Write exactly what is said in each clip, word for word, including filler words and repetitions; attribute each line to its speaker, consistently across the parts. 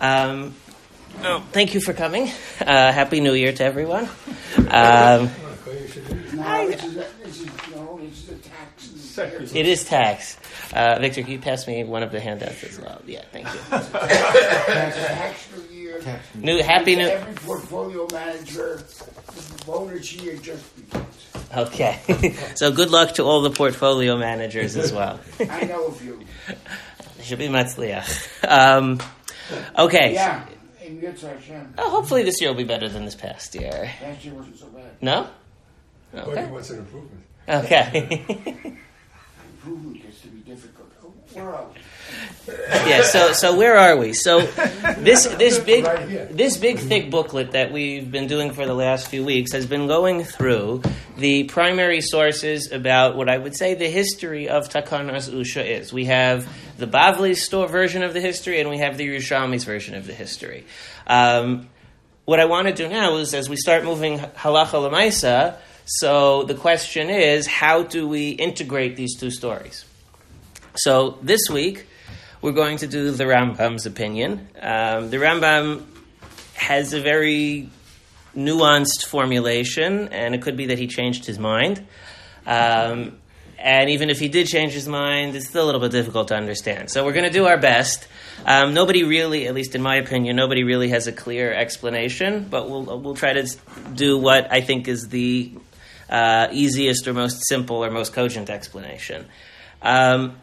Speaker 1: Um, oh, thank you for coming. Uh, Happy New Year to everyone. Um,
Speaker 2: no, this is, a, this is, no, this is a tax.
Speaker 1: It is tax. Uh, Victor, can you pass me one of the handouts as well? Yeah, thank you.
Speaker 2: Tax new year.
Speaker 1: New, happy New.
Speaker 2: Every portfolio manager, the bonus year just begins.
Speaker 1: Okay. So good luck to all the portfolio managers as well.
Speaker 2: I know a few.
Speaker 1: Should be matzliach. Um, okay.
Speaker 2: Yeah. In Yitzhak Hashem.
Speaker 1: Oh, hopefully this year will be better than this past year.
Speaker 2: Last year wasn't so bad.
Speaker 1: No?
Speaker 3: But
Speaker 1: Okay.
Speaker 3: he wants an improvement.
Speaker 1: Okay.
Speaker 2: Improvement gets to be difficult. Oh, where are we?
Speaker 1: Yeah, so so where are we? So this this big
Speaker 3: Right here.
Speaker 1: this big thick booklet that we've been doing for the last few weeks has been going through the primary sources about what I would say the history of Takanas Usha is. We have the Bavli's sto- version of the history, and we have the Yerushalmi's version of the history. Um, what I want to do now is, as we start moving halacha l'maisa, so the question is, how do we integrate these two stories? So this week, we're going to do the Rambam's opinion. Um, the Rambam has a very nuanced formulation, and it could be that he changed his mind. Um, and even if he did change his mind, it's still a little bit difficult to understand. So we're going to do our best. Um, nobody really, at least in my opinion, nobody really has a clear explanation, but we'll we'll try to do what I think is the uh, easiest or most simple or most cogent explanation. Um,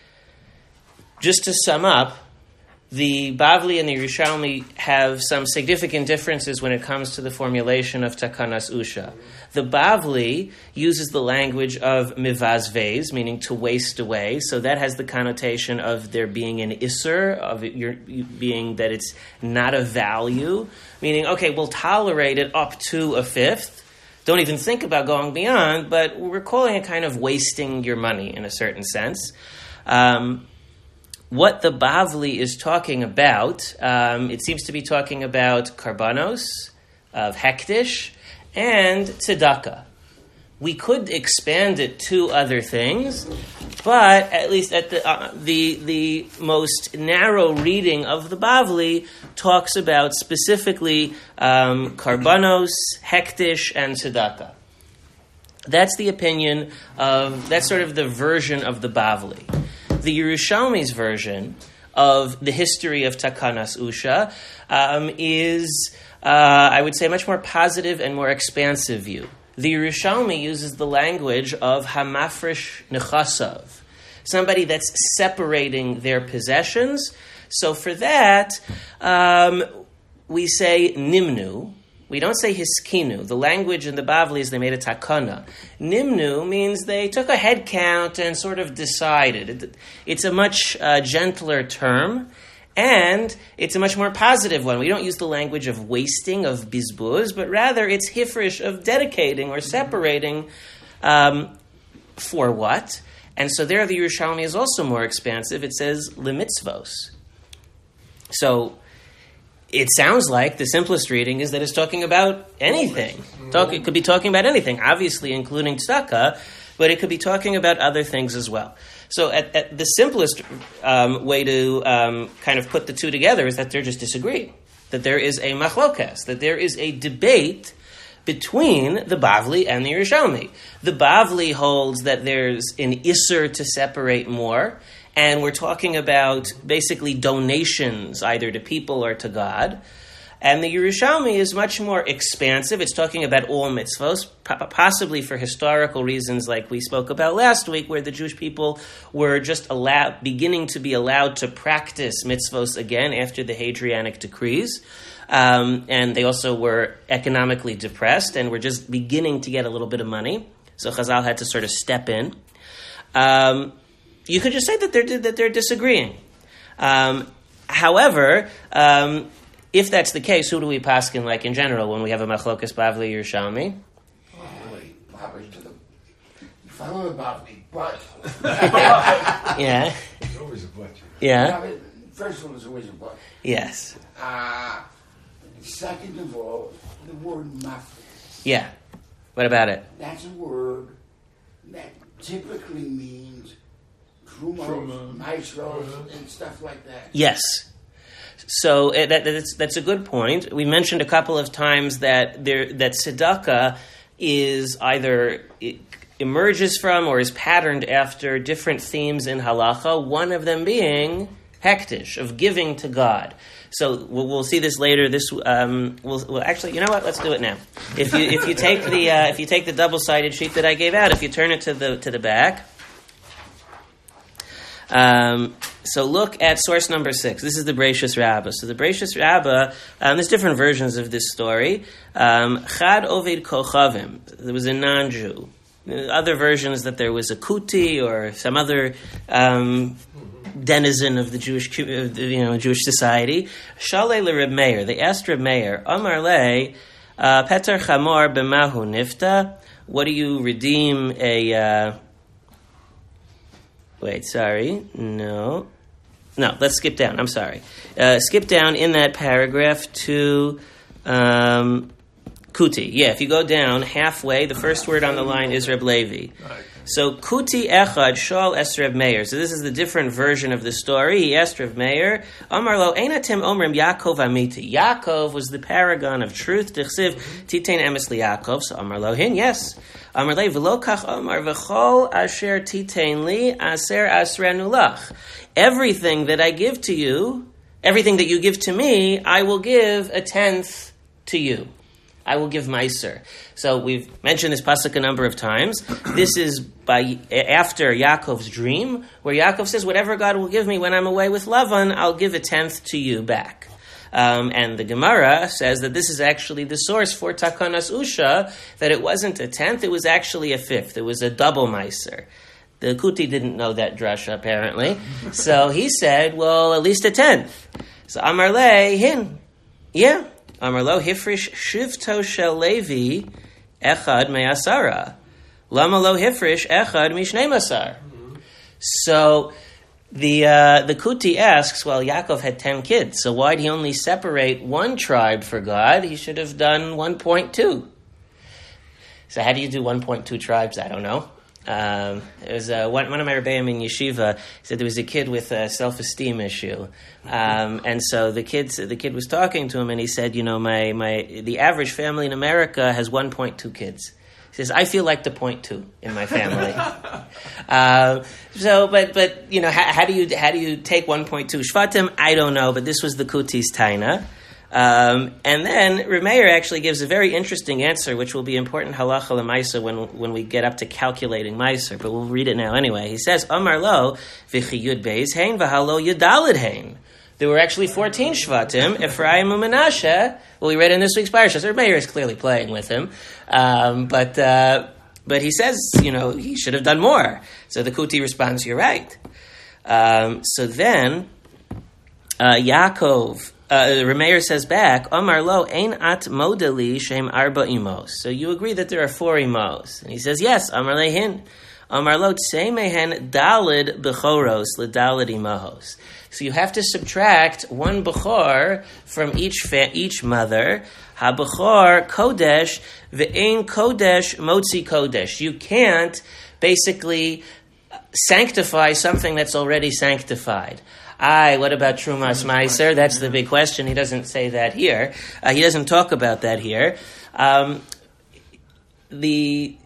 Speaker 1: Just to sum up, the Bavli and the Yerushalmi have some significant differences when it comes to the formulation of Takanas Usha. The Bavli uses the language of mivazvez, meaning to waste away, so that has the connotation of there being an isser, of it your, being that it's not a value, meaning, okay, we'll tolerate it up to a fifth, don't even think about going beyond, but we're calling it kind of wasting your money in a certain sense. Um... What the Bavli is talking about, um, it seems to be talking about karbanos, of hektish, and tzedakah. We could expand it to other things, but at least at the uh, the the most narrow reading of the Bavli talks about specifically um, karbanos, hektish, and tzedakah. That's the opinion of, that's sort of the version of the Bavli. The Yerushalmi's version of the history of Takanas Usha um, is, uh, I would say, a much more positive and more expansive view. The Yerushalmi uses the language of hamafresh nechasav, somebody that's separating their possessions. So for that, um, we say nimnu. We don't say hiskinu. The language in the Bavli is they made a takana. Nimnu means they took a head count and sort of decided. It, it's a much uh, gentler term, and it's a much more positive one. We don't use the language of wasting, of bizbuz, but rather it's hifrish, of dedicating or separating um, for what. And so there the Yerushalmi is also more expansive. It says lemitzvos. So it sounds like the simplest reading is that it's talking about anything. Talk, it could be talking about anything, obviously including tzedakah, but it could be talking about other things as well. So at, at the simplest um, way to um, kind of put the two together is that they're just disagreeing, that there is a machlokas, that there is a debate between the Bavli and the Yerushalmi. The Bavli holds that there's an isser to separate more, and we're talking about basically donations, either to people or to God. And the Yerushalmi is much more expansive. It's talking about all mitzvos, possibly for historical reasons like we spoke about last week, where the Jewish people were just allowed, beginning to be allowed to practice mitzvos again after the Hadrianic decrees. Um, and they also were economically depressed and were just beginning to get a little bit of money. So Chazal had to sort of step in. Um, You could just say that they're that they're disagreeing. Um, however, um, if that's the case, who do we paskin like in general when we have a machlokas Bavli Yerushalmi?
Speaker 2: Oh, really? Bavli to the... You follow the Bavli, but...
Speaker 1: Yeah.
Speaker 3: There's always a but.
Speaker 1: Yeah.
Speaker 2: Bavli, first one is always a but.
Speaker 1: Yes.
Speaker 2: Uh, second of all, the word mafresh.
Speaker 1: Yeah. What about it?
Speaker 2: That's a word that typically means trumos, maestros, and stuff like that.
Speaker 1: Yes. So uh, that, that's, that's a good point. We mentioned a couple of times that there that tzedakah is either it emerges from or is patterned after different themes in halacha. One of them being hektish, of giving to God. So we'll, we'll see this later. This um, we'll, well, actually, you know what? Let's do it now. If you if you take the uh, if you take the double sided sheet that I gave out, if you turn it to the to the back. Um, so look at source number six. This is the Bereishis Rabbah. So the Bereishis Rabbah, um, there's different versions of this story. Um, Chad Oved Kochavim. There was a non-Jew. Other versions that there was a Kuti or some other um, denizen of the Jewish, you know, Jewish society. Shalei leReb Meir. They asked Reb Meir, Amar le, uh, Peter Chamor b'mahu nifta. What do you redeem a? Uh, Wait, sorry. No. No, let's skip down. I'm sorry. Uh, skip down in that paragraph to um, Kuti. Yeah, if you go down halfway, the first word on the line is Reb Levi. So, Kuti Echad Shal Es Reb Meir. So this is the different version of the story. He asked Reb Meir, Amar lo, Einatim Omrim Yaakov Amiti. Yaakov was the paragon of truth. Tichsiv Titain Emes li Yaakov. So Amar lo hin, yes. Amar le v'lo kach Amar v'chol asher titain li aser asrenu lach. Everything that I give to you, everything that you give to me, I will give a tenth to you. I will give Meiser. So we've mentioned this pasuk a number of times. This is by after Yaakov's dream, where Yaakov says, whatever God will give me when I'm away with Lavan, I'll give a tenth to you back. Um, and the Gemara says that this is actually the source for Takanas Usha, that it wasn't a tenth, it was actually a fifth. It was a double Meiser. The Kuti didn't know that drasha, apparently. So he said, well, at least a tenth. So Amar le, hin. Yeah. Amar lo hifrish shivto shel Levi echad me'asara. Lama lo hifrish echad mishnei masar. So the uh, the Kuti asks, well, Yaakov had ten kids, so why did he only separate one tribe for God? He should have done one point two. So how do you do one point two tribes? I don't know. Um, it was uh, one, one of my rebbeim in yeshiva said there was a kid with a self-esteem issue, um, and so the kids the kid was talking to him, and he said, you know, my my the average family in America has one point two kids. He says, I feel like the point two in my family. uh, so, but but you know, how, how do you how do you take one point two shvatim? I don't know, but this was the Kuti's taina. Um, and then Reb Meir actually gives a very interesting answer, which will be important halacha l'maisa when when we get up to calculating meiser. But we'll read it now anyway. He says, Amar lo v'chi yud beis hein v'halo yudalid hein. There were actually fourteen shvatim, Ephraim and Menashe. Well, we read in this week's parasha. So Reb Meir is clearly playing with him, um, but uh, but he says, you know, he should have done more. So the Kuti responds, you're right. Um, so then uh, Yaakov. Uh, Reb Meir says back, Amar lo ein at modeli shem arba imos. So you agree that there are four imos? And he says, yes. Amar lehin. Amar lo tsei mehen dalid bechoros ledalid imahos. So you have to subtract one bechor from each fa- each mother. Ha bechor kodesh ve'ein kodesh motzi kodesh. You can't basically sanctify something that's already sanctified. Aye, what about Trumas Meiser? That's the big question. He doesn't say that here. Uh, he doesn't talk about that here. Um, the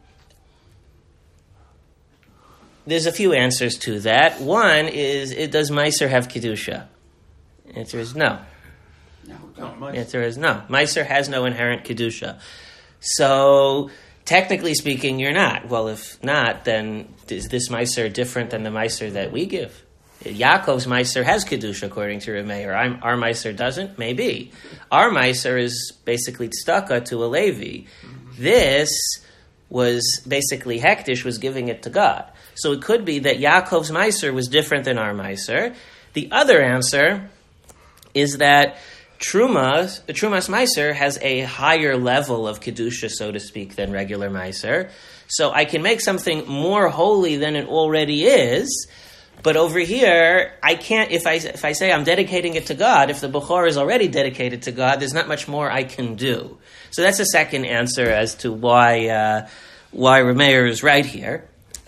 Speaker 1: There's a few answers to that. One is, it, does Meiser have Kedusha? The answer is no.
Speaker 2: No, don't.
Speaker 1: The answer is no. Meiser has no inherent Kedusha. So, technically speaking, you're not. Well, if not, then is this Meiser different than the Meiser that we give? Yaakov's Meiser has Kedusha, according to Reb Meir. Our Meiser doesn't? Maybe. Our Meiser is basically tzedakah to a Levi. This was basically Hektish was giving it to God. So it could be that Yaakov's Meiser was different than our Meiser. The other answer is that Trumas, Trumas Meiser has a higher level of Kedusha, so to speak, than regular Meiser. So I can make something more holy than it already is. But over here, I can't, if I if I say I'm dedicating it to God, if the Bechor is already dedicated to God, there's not much more I can do. So that's a second answer as to why uh, why Reb Meir is right here.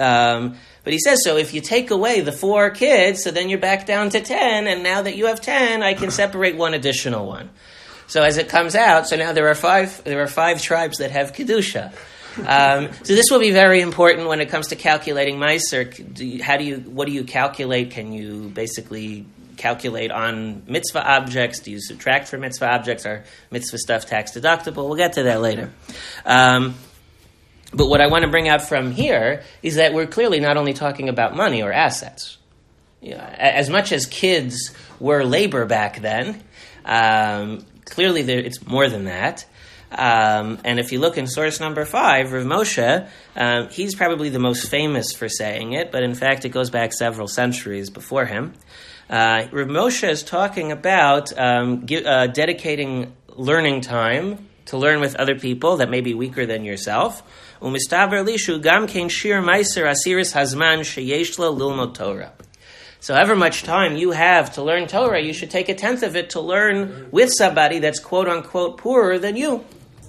Speaker 1: Um, but he says, so if you take away the four kids, so then you're back down to ten, and now that you have ten, I can separate one additional one. So as it comes out, so now there are five, there are five tribes that have Kedusha. Um, so this will be very important when it comes to calculating Meiser. Do you, how do you, what do you calculate? Can you basically calculate on mitzvah objects? Do you subtract from mitzvah objects? Are mitzvah stuff tax deductible? We'll get to that later. Um, but what I want to bring out from here is that we're clearly not only talking about money or assets. You know, as much as kids were labor back then, um, clearly there, it's more than that. Um, and if you look in source number five, Rav Moshe, um, he's probably the most famous for saying it, but in fact it goes back several centuries before him. Uh, Rav Moshe is talking about um, give, uh, dedicating learning time to learn with other people that may be weaker than yourself. Umistaber lishu gam kein shir meiser asiris hazman sheyesh lo lilmod Torah. So however much time you have to learn Torah, you should take a tenth of it to learn with somebody that's quote-unquote poorer than you.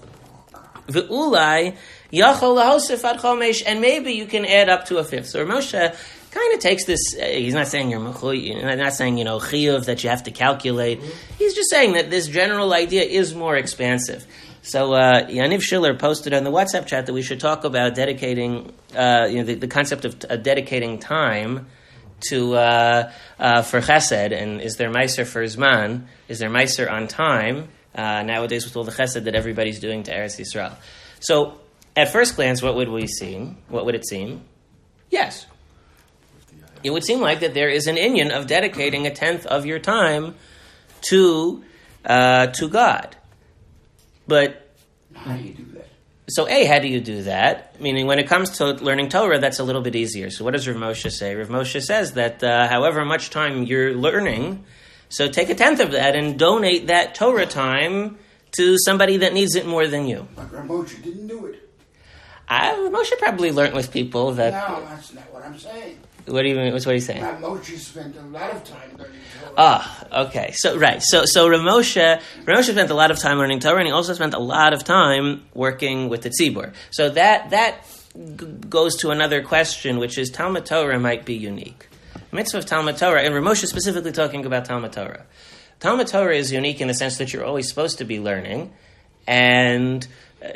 Speaker 1: V'ulai yachol lahosef ad chomesh, and maybe you can add up to a fifth. So Moshe kind of takes this, uh, he's not saying you're mechuy, not saying, you know, chiyuv, that you have to calculate. He's just saying that this general idea is more expansive. So uh, Yaniv Schiller posted on the WhatsApp chat that we should talk about dedicating, uh, you know, the, the concept of uh, dedicating time to uh, uh, for chesed, and is there meiser for zman? Is there meiser on time uh, nowadays with all the chesed that everybody's doing to Eretz Yisrael? So, at first glance, what would we seem? What would it seem? Yes, it would seem like that there is an inyan of dedicating a tenth of your time to uh, to God, but
Speaker 2: how do you do that?
Speaker 1: So, A, how do you do that? Meaning, when it comes to learning Torah, that's a little bit easier. So, what does Rav Moshe say? Rav Moshe says that uh, however much time you're learning, so take a tenth of that and donate that Torah time to somebody that needs it more than you.
Speaker 2: But Rav Moshe didn't do it.
Speaker 1: I, Rav Moshe probably learned with people that...
Speaker 2: No, that's not what I'm saying.
Speaker 1: What do you mean? What's what are you saying?
Speaker 2: Rav Moshe spent a lot of time learning Torah.
Speaker 1: Ah, okay. So right. So so Rav Moshe, Rav Moshe spent a lot of time learning Torah, and he also spent a lot of time working with the tzibur. So that that g- goes to another question, which is Talmud Torah might be unique. Mitzvah of Talmud Torah, and Rav Moshe specifically talking about Talmud Torah. Talmud Torah is unique in the sense that you're always supposed to be learning, and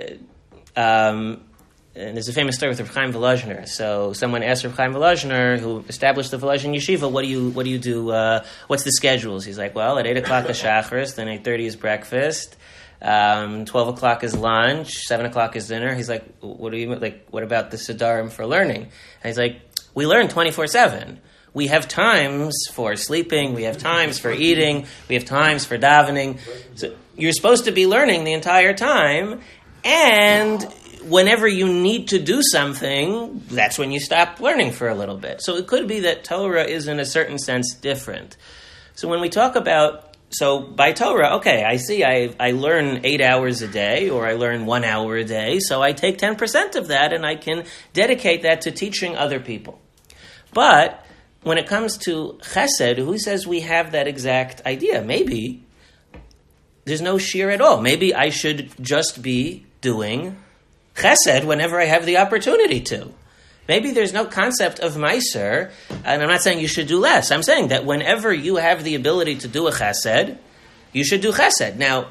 Speaker 1: uh, um, and there's a famous story with Rav Chaim Volozhiner. So someone asked Rav Chaim Volozhiner, who established the Volozhin Yeshiva, what do you what do you do? Uh, what's the schedules? He's like, well, at eight o'clock is shacharis, then eight thirty is breakfast, um, twelve o'clock is lunch, seven o'clock is dinner. He's like, what do you like? What about the Siddharim for learning? And he's like, we learn twenty-four seven. We have times for sleeping, we have times for eating, we have times for davening. So you're supposed to be learning the entire time, and whenever you need to do something, that's when you stop learning for a little bit. So it could be that Torah is in a certain sense different. So when we talk about, so by Torah, okay, I see I I learn eight hours a day, or I learn one hour a day, so I take ten percent of that and I can dedicate that to teaching other people. But when it comes to chesed, who says we have that exact idea? Maybe there's no shear at all. Maybe I should just be doing chesed whenever I have the opportunity to. Maybe there's no concept of meiser, and I'm not saying you should do less. I'm saying that whenever you have the ability to do a chesed, you should do chesed. Now,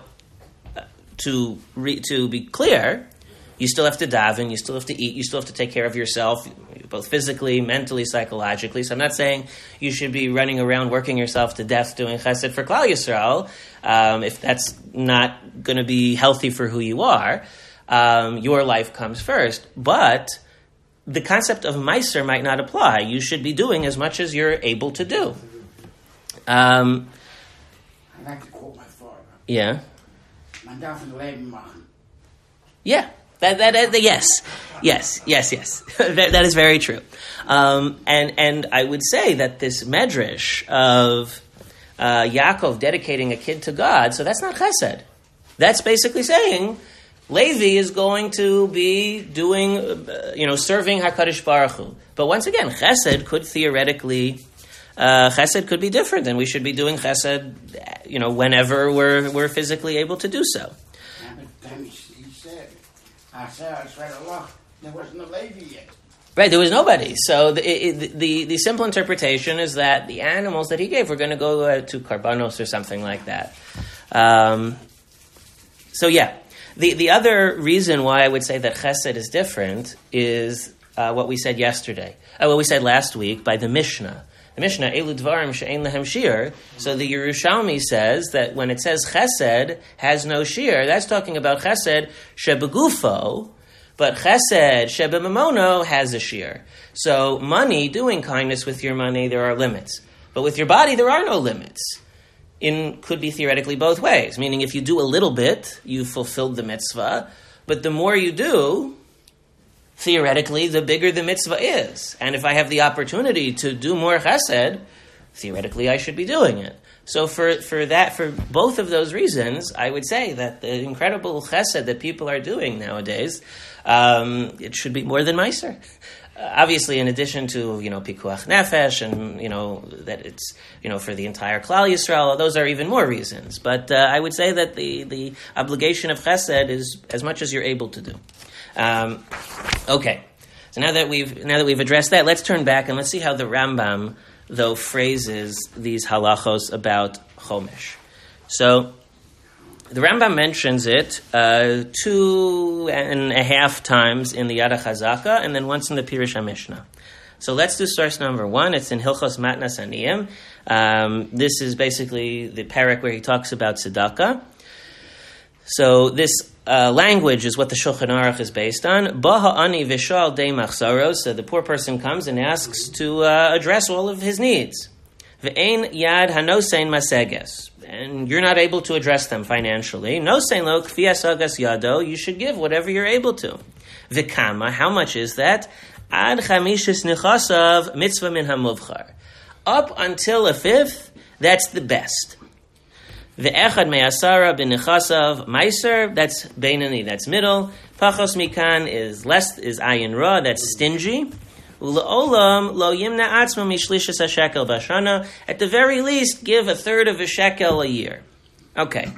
Speaker 1: to re, to be clear, you still have to daven, you still have to eat, you still have to take care of yourself, both physically, mentally, psychologically. So I'm not saying you should be running around working yourself to death doing chesed for Klal Yisrael, um, if that's not going to be healthy for who you are. Um, your life comes first, but the concept of meiser might not apply. You should be doing as much as you're able to do. Um,
Speaker 2: I like to quote my father.
Speaker 1: Yeah.
Speaker 2: Man darf ein Leben machen.
Speaker 1: Yeah. That, that, that, yes, yes, yes, yes. that, that is very true. Um, and and I would say that this medrash of uh, Yaakov dedicating a kid to God, so that's not chesed. That's basically saying Levi is going to be doing, uh, you know, serving HaKadosh Baruch Hu. But once again, chesed could theoretically, uh, chesed could be different, and we should be doing chesed, you know, whenever we're we're physically able to do so.
Speaker 2: Yeah, but then he, he said, I said, I said a lot. There wasn't a Levi yet.
Speaker 1: Right, there was nobody. So the, it, the the simple interpretation is that the animals that he gave were going to go uh, to Karbanos or something like that. Um, so yeah, the the other reason why I would say that Chesed is different is uh, what we said yesterday, uh, what we said last week by the Mishnah. The Mishnah, Elu Dvarim She'ein Lehem Shir. So the Yerushalmi says that when it says Chesed has no Shir, that's talking about Chesed Shebegufo. But chesed shebemamono has a shear. So money, doing kindness with your money, there are limits. But with your body, there are no limits. In could be theoretically both ways. Meaning if you do a little bit, you've fulfilled the mitzvah. But the more you do, theoretically, the bigger the mitzvah is. And if I have the opportunity to do more chesed, theoretically I should be doing it. So for, for that, for both of those reasons, I would say that the incredible chesed that people are doing nowadays, um, it should be more than Meiser. Uh, obviously, in addition to, you know, pikuach nefesh and, you know, that it's, you know, for the entire Klal Yisrael, those are even more reasons. But uh, I would say that the, the obligation of chesed is as much as you're able to do. Um, okay. So now that we've, now that we've addressed that, let's turn back and let's see how the Rambam, though, phrases these halachos about Chomesh. So, the Rambam mentions it uh, two and a half times in the Yad HaChazaka and then once in the Pirush HaMishnah. So let's do source number one. It's in Hilchos Matnas Aniyim. Um, this is basically the parak where he talks about tzedakah. So this uh, language is what the Shulchan Aruch is based on. Baha ani v'shal dei machzaros. So the poor person comes and asks to uh, address all of his needs. Ve'ein yad hanosein maseges. And you're not able to address them financially. Nosein lo kfi asagas yado. You should give whatever you're able to. V'kama. How much is that? Ad chamishis nichasav mitzvah min hamuvchar. Up until a fifth, that's the best. The echad me'asara b'nechasav meiser, that's beinani, that's middle. Pachos mikan is less, is ayin ra, that's stingy. U'le'olam lo yimna atzma mishlishas hashekel bashana. At the very least, give a third of a shekel a year. Okay.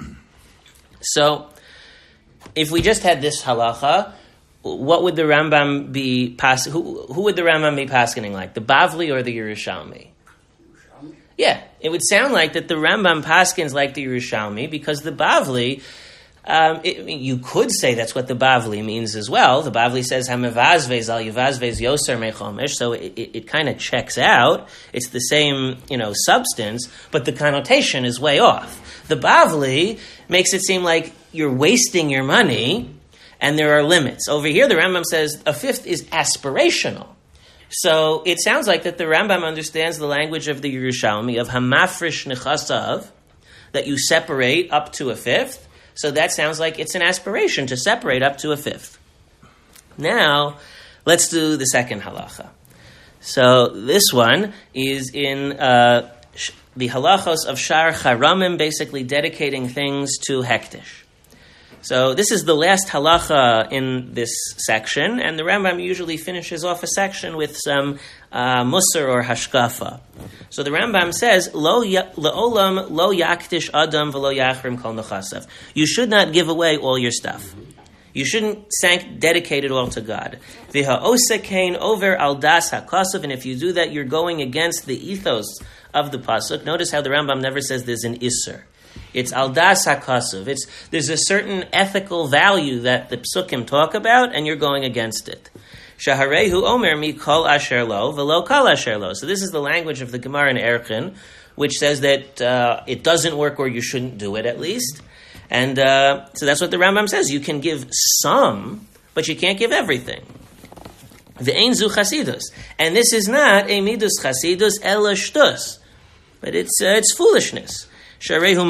Speaker 1: So, if we just had this halacha, what would the Rambam be, pas- who, who would the Rambam be paskening like? The Bavli or the Yerushalmi? Yeah, it would sound like that the Rambam paskins like the Yerushalmi because the Bavli, um, it, you could say that's what the Bavli means as well. The Bavli says hamevazvez al yevazvez yoser mechomesh, so it, it, it kind of checks out. It's the same, you know, substance, but the connotation is way off. The Bavli makes it seem like you're wasting your money, and there are limits. Over here, the Rambam says a fifth is aspirational. So it sounds like that the Rambam understands the language of the Yerushalmi of hamafrish nechasav, that you separate up to a fifth. So that sounds like it's an aspiration to separate up to a fifth. Now, let's do the second halacha. So this one is in uh, the halachos of Shar Charamim, basically dedicating things to hektish. So this is the last halacha in this section, and the Rambam usually finishes off a section with some uh, musar or hashkafa. So the Rambam says, "Lo leolam lo yaktish adam v'lo yachrim kol nechasav." You should not give away all your stuff. You shouldn't sank, dedicate it all to God. V'ha osekain over al das hakasav, and if you do that, you're going against the ethos of the pasuk. Notice how the Rambam never says there's an isser. It's aldas hakasuv. It's there's a certain ethical value that the psukim talk about, and you're going against it. Shaharehu omer mi kol asher lo v'lo kol asher lo. So this is the language of the Gemara in Erchin, which says that uh, it doesn't work or you shouldn't do it at least. And uh, so that's what the Rambam says. You can give some, but you can't give everything. Ve'ein zu chasidus. And this is not a midus chasidus ela shtus, but it's uh, it's foolishness. You're going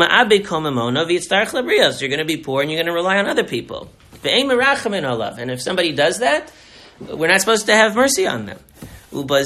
Speaker 1: to be poor and you're going to rely on other people. And if somebody does that, we're not supposed to have mercy on them. So the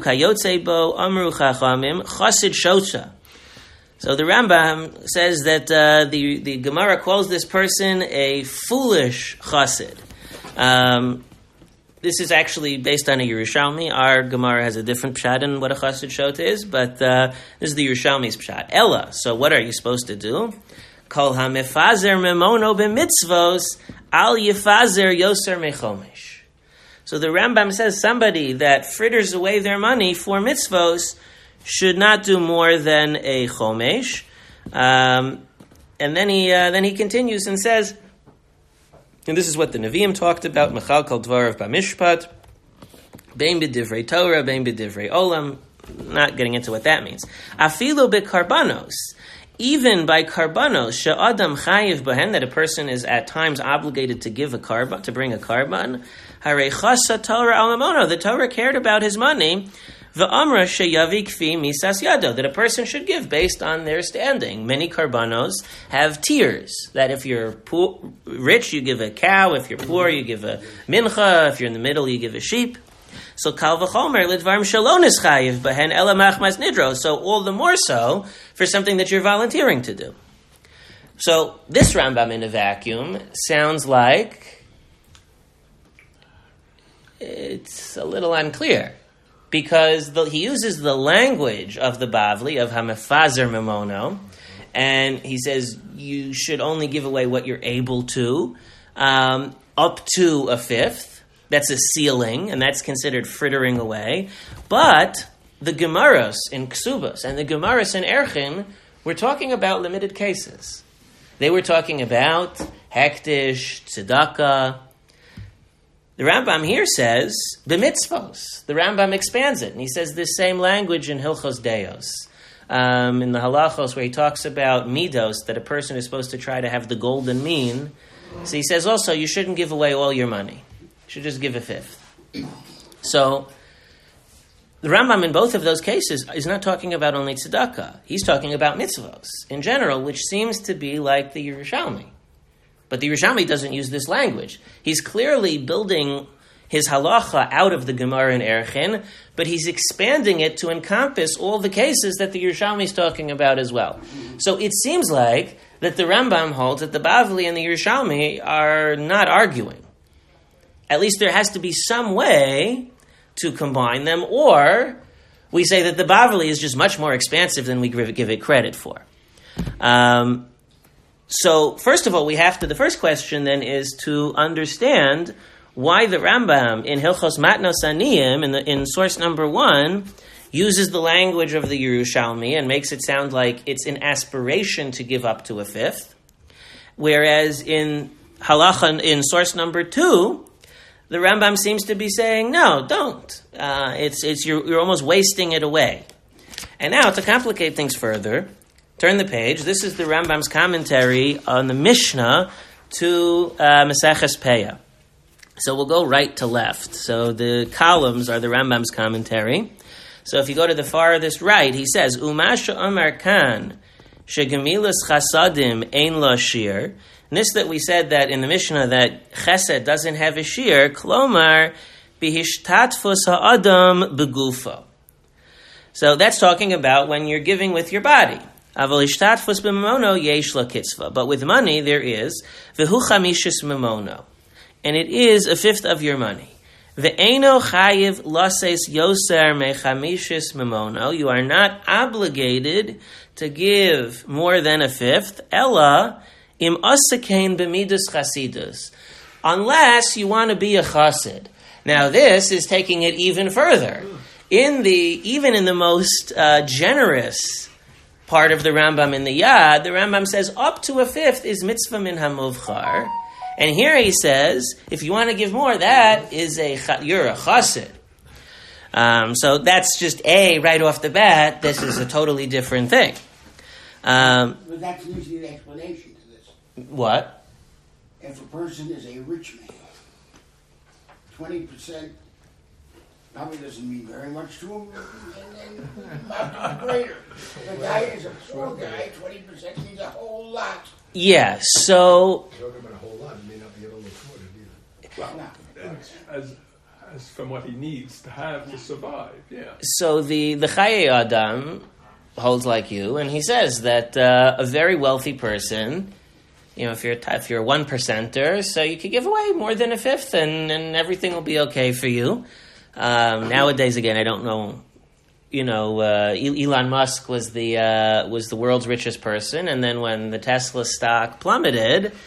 Speaker 1: Rambam says that uh, the, the Gemara calls this person a foolish chassid. Um, This is actually based on a Yerushalmi. Our Gemara has a different pshat in what a chassid shota is, but uh, this is the Yerushalmi's pshat. Ella. So what are you supposed to do? Kol hamefazer memono b'mitzvos al yefazer yoser mechomesh. So the Rambam says somebody that fritters away their money for mitzvos should not do more than a chomesh. Um, and then he uh, then he continues and says, and this is what the Nevi'im talked about, Mechal kol dvarav b'mishpat, bein b'divrei Torah, bein b'divrei olam. Not getting into what that means. Afilu b'karbanos. Even by karbanos, she'adam chayiv bahen, that a person is at times obligated to give a karban, to bring a karban. Harei chasa Torah al mamono. The Torah cared about his money. V'amra sheyavi kfi misas yado, that a person should give based on their standing. Many karbanos have tiers. That if you're poor, rich, you give a cow. If you're poor, you give a mincha. If you're in the middle, you give a sheep. So kal v'chomer lidvarim shalonis chayiv bahen ela machmas nidro. So all the more so for something that you're volunteering to do. So this Rambam in a vacuum sounds like it's a little unclear, because the, he uses the language of the Bavli, of Hamefazer Memono, and he says you should only give away what you're able to, um, up to a fifth. That's a ceiling, and that's considered frittering away. But the Gemaros in Ksubos and the Gemaros in Erchin were talking about limited cases. They were talking about hektish, tzedakah. The Rambam here says, b'mitzvos. The Rambam expands it, and he says this same language in Hilchos Deos. Um, in the halachos where he talks about midos, that a person is supposed to try to have the golden mean. So he says also, you shouldn't give away all your money. You should just give a fifth. So, the Rambam in both of those cases is not talking about only tzedakah. He's talking about mitzvos in general, which seems to be like the Yerushalmi. But the Yerushalmi doesn't use this language. He's clearly building his halacha out of the Gemara in Erchin, but he's expanding it to encompass all the cases that the Yerushalmi is talking about as well. So it seems like that the Rambam holds that the Bavli and the Yerushalmi are not arguing. At least there has to be some way to combine them, or we say that the Bavli is just much more expansive than we give it credit for. Um, so, first of all, we have to, the first question then is to understand why the Rambam in Hilchos Matnos Aniyim, in, the, in source number one, uses the language of the Yerushalmi and makes it sound like it's an aspiration to give up to a fifth, whereas in Halacha, in source number two, the Rambam seems to be saying, no, don't. Uh, it's it's you're, you're almost wasting it away. And now, to complicate things further, turn the page. This is the Rambam's commentary on the Mishnah to uh, Maseches Peah. So we'll go right to left. So the columns are the Rambam's commentary. So if you go to the farthest right, he says, Umasha Amar Kan, Shegemilas Chasadim Ein La Shir. And this that we said that in the Mishnah that Chesed doesn't have a shir, Klomar bihishtatfus ha'adam begufo. So that's talking about when you're giving with your body. Aval ishtatfus b'mamono yesh la kitzva. But with money there is v'hu chamishis mamono, and it is a fifth of your money. Ve'eno chayiv lases yoser mechamishis mamono. You are not obligated to give more than a fifth. Ella Im asakain b'midas chasidus, unless you want to be a chassid. Now this is taking it even further. In the even in the most uh, generous part of the Rambam in the Yad, the Rambam says up to a fifth is mitzvah min hamuvchar, and here he says if you want to give more, that is a you're a chassid. Um, so that's just a right off the bat. This is a totally different thing. Um,
Speaker 2: but that's usually the explanation.
Speaker 1: What?
Speaker 2: If a person is a rich man, twenty percent probably doesn't mean very much to him, and then amount to be greater. The guy is a poor guy, twenty percent means a whole lot.
Speaker 1: Yeah, so...
Speaker 3: Talking about a whole lot, he may not be able to afford it either.
Speaker 2: Well, no.
Speaker 4: As, as from what he needs to have to survive, yeah.
Speaker 1: So the, the Chaye Adam holds like you, and he says that uh, a very wealthy person... You know, if you're if you're a one percenter, so you could give away more than a fifth, and, and everything will be okay for you. Um, nowadays, again, I don't know. You know, uh, Elon Musk was the uh, was the world's richest person, and then when the Tesla stock plummeted,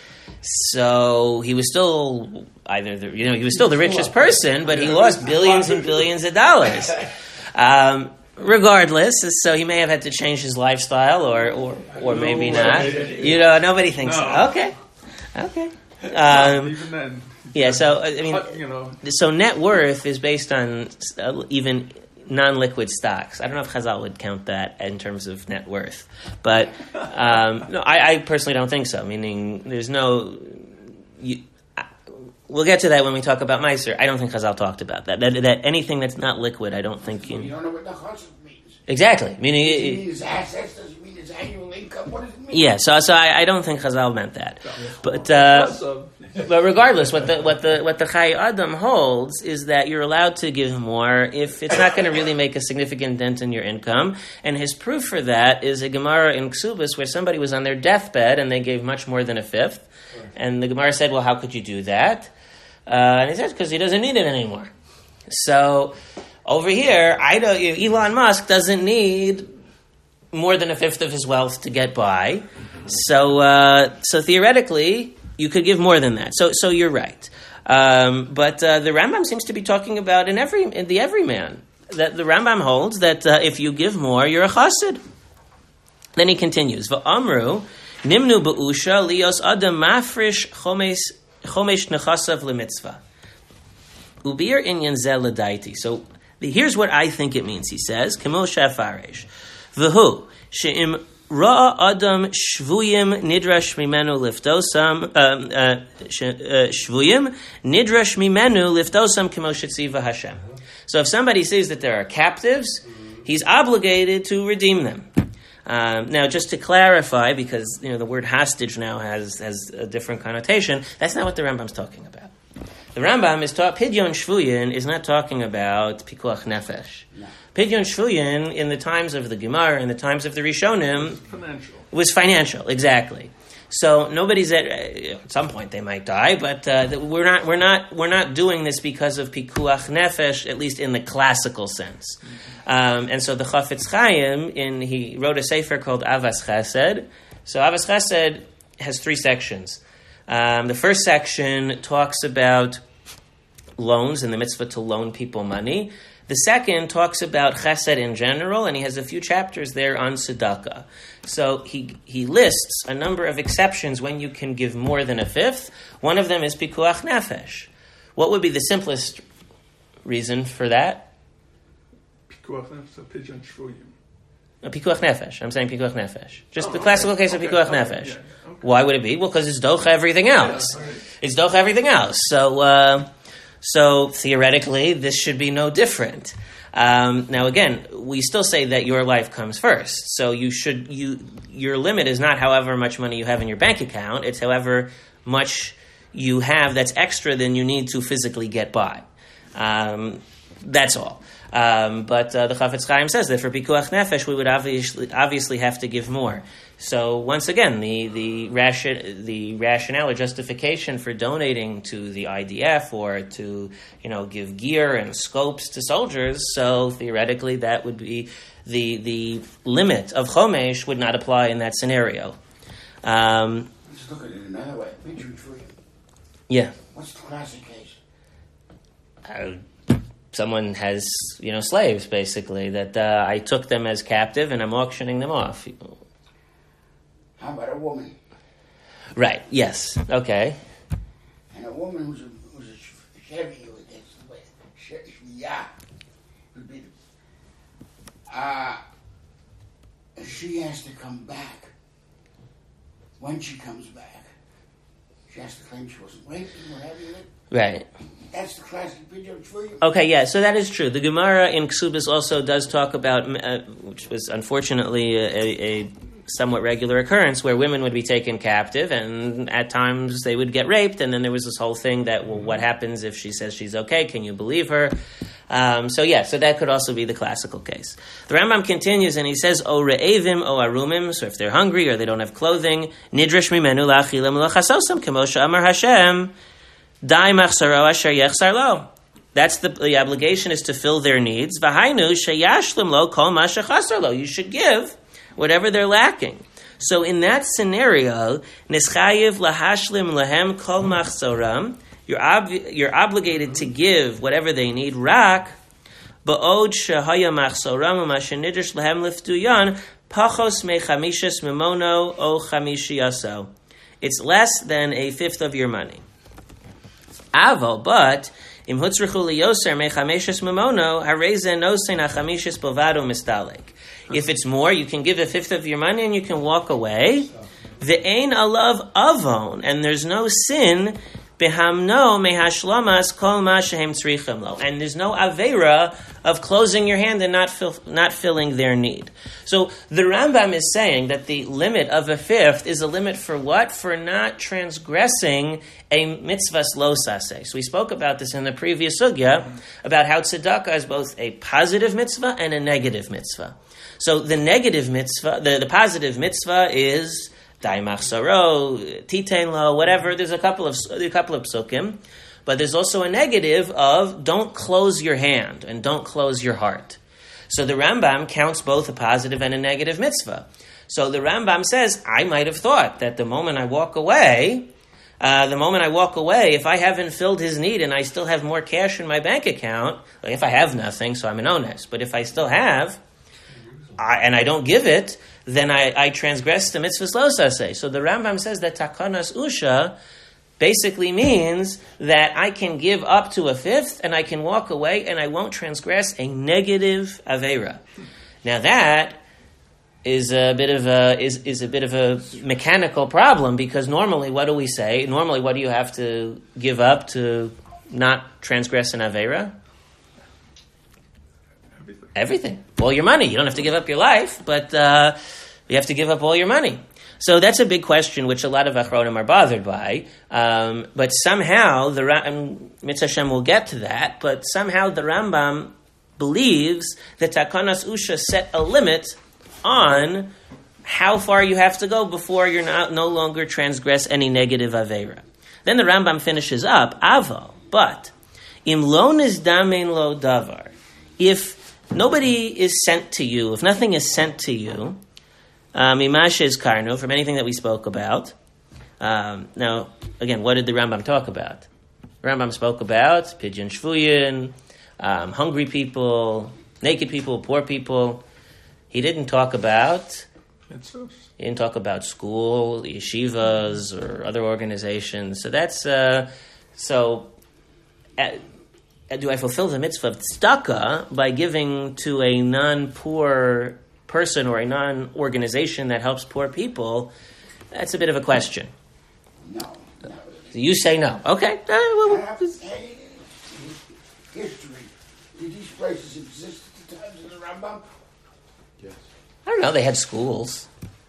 Speaker 1: So he was still either the, you know he was still the richest person, but he lost billions and billions of dollars. Um, regardless, so he may have had to change his lifestyle, or or, or maybe not. You know, nobody thinks
Speaker 4: No.
Speaker 1: so. Okay, okay. Um,
Speaker 4: Even then,
Speaker 1: yeah. So I mean,
Speaker 4: you know,
Speaker 1: so net worth is based on uh, even non-liquid stocks. I don't know if Chazal would count that in terms of net worth, but um, no, I, I personally don't think so. Meaning, there's no. You, I, we'll get to that when we talk about Meiser. I don't think Chazal talked about that. That, that anything that's not liquid, I don't think you.
Speaker 2: You don't know what the chassid means.
Speaker 1: Exactly. Meaning,
Speaker 2: Does it
Speaker 1: it,
Speaker 2: mean his assets? Does it mean his annual income? What does it mean?
Speaker 1: yeah. So, so I, I don't think Chazal meant that, but. Uh,
Speaker 4: plus of
Speaker 1: But regardless, what the what the what the Chai Adam holds is that you're allowed to give more if it's not going to really make a significant dent in your income. And his proof for that is a Gemara in Ksubas where somebody was on their deathbed and they gave much more than a fifth. And the Gemara said, "Well, how could you do that?" Uh, and he says, "Because he doesn't need it anymore." So over here, I don't. You know, Elon Musk doesn't need more than a fifth of his wealth to get by. So uh, so theoretically, you could give more than that. So, so you're right. Um, but uh, the Rambam seems to be talking about in every in the everyman. That the Rambam holds that uh, if you give more, you're a chassid. Then he continues. V'amru nimnu be'usha lios adam mafrish chomesh chomesh nechasav lemitzvah ubir inyan zel l'daiti. So here's what I think it means. He says, Kemo shafaresh v'hu she'im Ra Adam Shvuyim Nidrash Mimenu Liftosam Shvuyim Nidrash Mimenu Liftosam Kemoshetziva Hashem. So if somebody says that there are captives, he's obligated to redeem them. Um, now, just to clarify, because you know the word hostage now has has a different connotation, that's not what the Rambam's talking about. The Rambam is taught Pidyon Shvuyin is not talking about Pikuach Nefesh. No. Pidyon Shvuyin, in the times of the Gemara, in the times of the Rishonim,
Speaker 4: financial.
Speaker 1: was financial, exactly. So nobody's at at some point they might die, but uh, we're not we're not we're not doing this because of Pikuach Nefesh, at least in the classical sense. Um, and so the Chafetz Chaim, in he wrote a sefer called Avas Chesed. So Avas Chesed has three sections. Um, the first section talks about loans and the mitzvah to loan people money. The second talks about chesed in general, and he has a few chapters there on tzedakah. So he he lists a number of exceptions when you can give more than a fifth. One of them is pikuach nefesh. What would be the simplest reason for that?
Speaker 4: Pikuach nefesh, pidyon shvuyim.
Speaker 1: A pikuach nefesh. I'm saying pikuach nefesh. Just
Speaker 4: Oh,
Speaker 1: the classical
Speaker 4: okay.
Speaker 1: case of
Speaker 4: Okay,
Speaker 1: pikuach
Speaker 4: okay,
Speaker 1: nefesh.
Speaker 4: yeah, okay.
Speaker 1: Why would it be? Well, because it's docha everything else.
Speaker 4: Yeah, right.
Speaker 1: It's docha everything else. So, uh, so theoretically, this should be no different. Um, now, again, we still say that your life comes first. So you should you your limit is not however much money you have in your bank account. It's however much you have that's extra than you need to physically get by. Um, that's all. Um, but uh, the Chafetz Chaim says that for Pikuach Nefesh, we would obviously obviously have to give more. So once again, the the, ration, the rationale or justification for donating to the I D F or to you know give gear and scopes to soldiers, so theoretically that would be the the limit of Chomesh would not apply in that scenario. Um,
Speaker 2: Let's look at it another way. Pidyon Shvuyim.
Speaker 1: yeah.
Speaker 2: What's the classic case?
Speaker 1: Uh, Someone has, you know, slaves, basically, that uh, I took them as captive and I'm auctioning them off.
Speaker 2: How about a woman?
Speaker 1: Right, yes, okay.
Speaker 2: And a woman who's a, who's a Chevy, or that's the way, Shviya, would be, uh, she has to come back. When she comes back, she has to claim she wasn't raped and what have you.
Speaker 1: Right.
Speaker 2: That's the classic Pidyon Shvuyim.
Speaker 1: Okay, yeah, so that is true. The Gemara in Ksubas also does talk about, uh, which was unfortunately a, a somewhat regular occurrence, where women would be taken captive, and at times they would get raped, and then there was this whole thing that, well, what happens if she says she's okay? Can you believe her? Um, so yeah, so that could also be the classical case. The Rambam continues, and he says, O re'evim, O arumim, so if they're hungry or they don't have clothing, nidresh mimenu la'achilam l'chasosam, kemosha amar Hashem, Dai machsaro asher yechsar lo. That's the, the obligation is to fill their needs. V'hainu sheyashlim lo kol ma shechasar lo. You should give whatever they're lacking. So in that scenario, nischayev lahashlim lahem kol machzoram, you're ob- you're obligated to give whatever they need. Rak ba'od shehaya machzoram u'mashenidish lahem liftuyan pachos mechamishes mimono o chamishiyaso. It's less than a fifth of your money. Aval, but im hutzrichu liyoser mechameshes mimono hareze nosein achamishes bovado mistalek. If it's more, you can give a fifth of your money and you can walk away. Ve'ein alav avon, and there's no sin behamno mehashlamas kol ma shehem tzrichim lo, and there's no avera of closing your hand and not fill, not filling their need. So the Rambam is saying that the limit of a fifth is a limit for what? For not transgressing a mitzvahs lo saseh. So we spoke about this in the previous sugya, about how tzedakah is both a positive mitzvah and a negative mitzvah. So the negative mitzvah, the, the positive mitzvah is dai machsaro, titein lo, whatever. There's a couple of a couple of psukim, but there's also a negative of don't close your hand and don't close your heart. So the Rambam counts both a positive and a negative mitzvah. So the Rambam says, I might have thought that the moment I walk away, uh, the moment I walk away, if I haven't filled his need and I still have more cash in my bank account, like if I have nothing, so I'm an ones, but if I still have, I, and I don't give it, then I, I transgress the mitzvahs lo saseh. So the Rambam says that takanas usha basically means that I can give up to a fifth and I can walk away and I won't transgress a negative avera. Now that is a bit of a is, is a bit of a mechanical problem, because normally what do we say? Normally what do you have to give up to not transgress an avera?
Speaker 4: Everything.
Speaker 1: Everything. All your money. You don't have to give up your life, but uh, you have to give up all your money. So that's a big question, which a lot of Achronim are bothered by. Um, but somehow, the Ram- Mitzvah Hashem will get to that, but somehow the Rambam believes that Takanas Usha set a limit on how far you have to go before you're not, no longer transgress any negative Aveira. Then the Rambam finishes up, Aval, but, Im lo nizdamein lo davar, if nobody is sent to you, if nothing is sent to you, Mimashe is karnu, from anything that we spoke about. Um, now, again, what did the Rambam talk about? The Rambam spoke about pidyon shvuyin, um, hungry people, naked people, poor people. He didn't talk about, he didn't talk about school, yeshivas, or other organizations. So that's, uh, so, uh, do I fulfill the mitzvah of tzedakah by giving to a non-poor person or a non-organization that helps poor people? That's a bit of a question.
Speaker 2: No. no.
Speaker 1: You say no. Okay. Uh, well,
Speaker 2: Have, hey, history. Did these places exist at the times of the Rambam?
Speaker 3: Yes.
Speaker 1: I don't know. They had schools.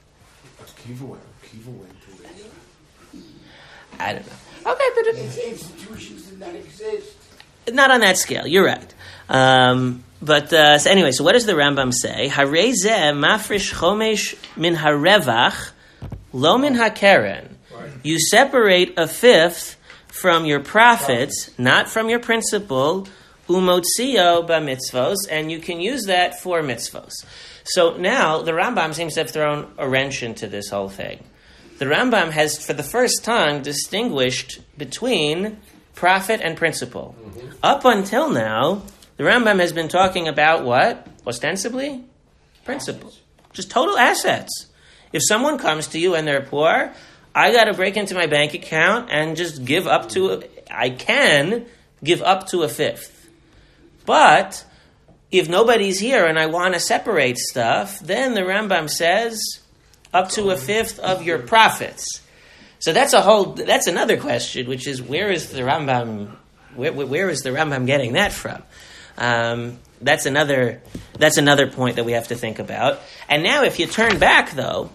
Speaker 3: Kiva went. Kiva went to it.
Speaker 1: I don't know. Okay, but it,
Speaker 2: These institutions did not exist.
Speaker 1: not on that scale. You're right. Um, but uh, so anyway, so what does the Rambam say? Harezeh mafrish chomesh min harevach lo min hakeren. You separate a fifth from your profits, not from your principal, umotzio ba mitzvos, and you can use that for mitzvos. So now the Rambam seems to have thrown a wrench into this whole thing. The Rambam has, for the first time, distinguished between profit and principal. Mm-hmm. Up until now, the Rambam has been talking about what? Ostensibly? Principal. Assets. Just total assets. If someone comes to you and they're poor, I got to break into my bank account and just give up to, a, I can give up to a fifth. But if nobody's here and I want to separate stuff, then the Rambam says up to a fifth of your profits. So that's a whole, that's another question, which is where is the Rambam, where, where is the Rambam getting that from? Um, that's another, that's another point that we have to think about. And now if you turn back though,